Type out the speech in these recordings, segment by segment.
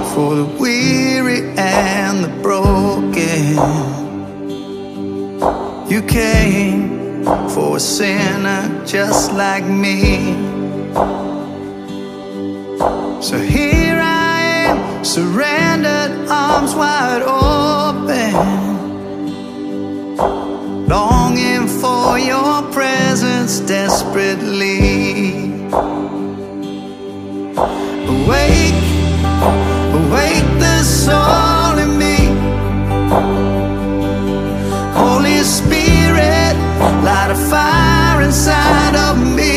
for the weary and the broken. You came for a sinner just like me. So here I am, surrendered, arms wide open, longing for your presence desperately. Awake, awake the soul in me. Holy Spirit, light a fire inside of me.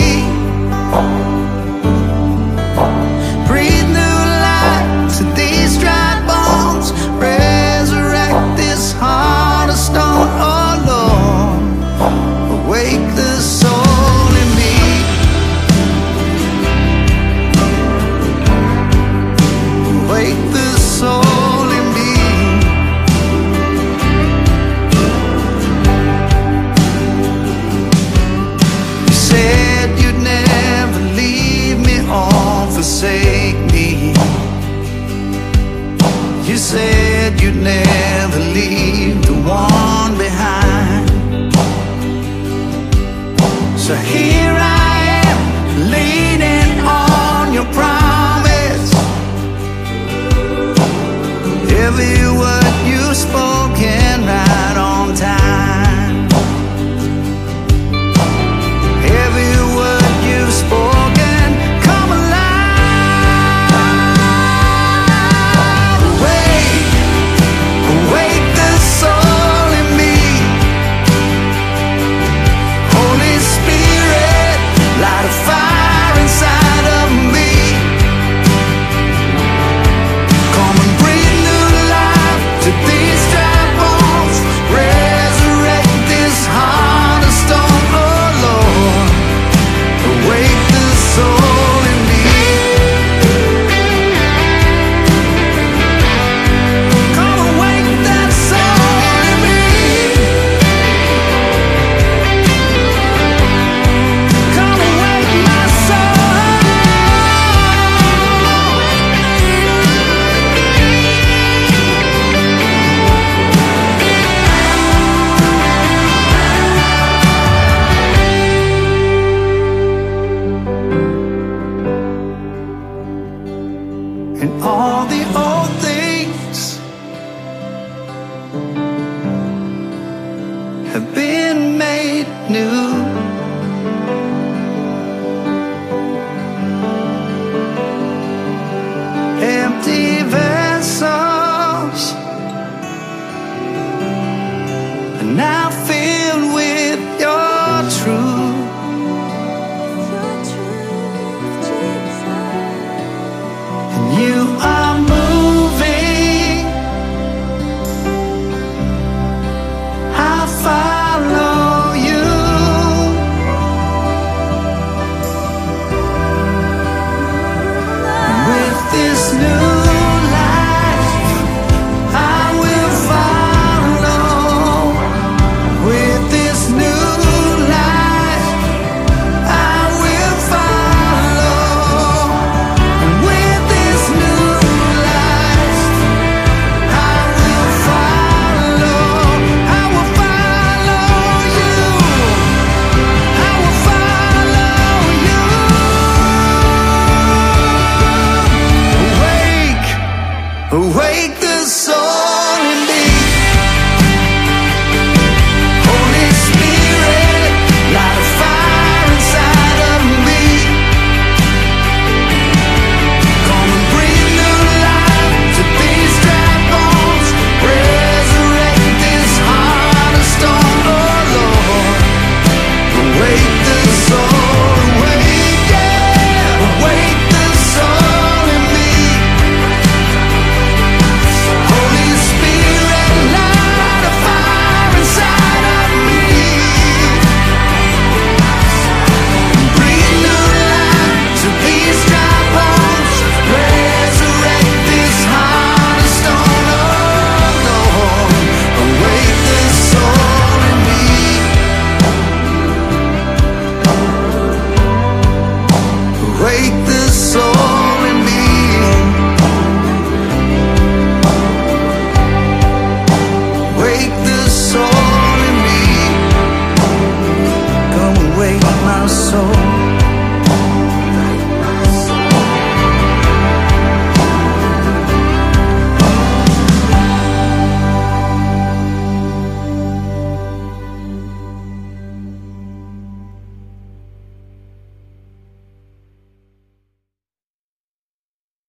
Breathe new life to these dry bones. Resurrect this heart of stone, oh Lord. Awake the soul in me. Awake the soul in me. You said you'd never leave me or forsake me. You said you'd never leave the one behind. So here I